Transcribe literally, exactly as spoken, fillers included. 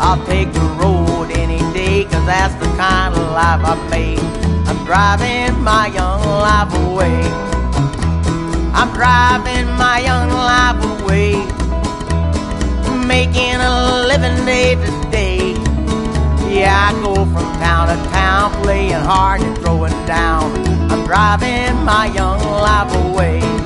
I'll take the road any day, 'cause that's the kind of life I've made. I'm driving my young life away. I'm driving my young life away, making a living day to day. Yeah, I go from town to town, playing hard and throwing down. I'm driving my young life away.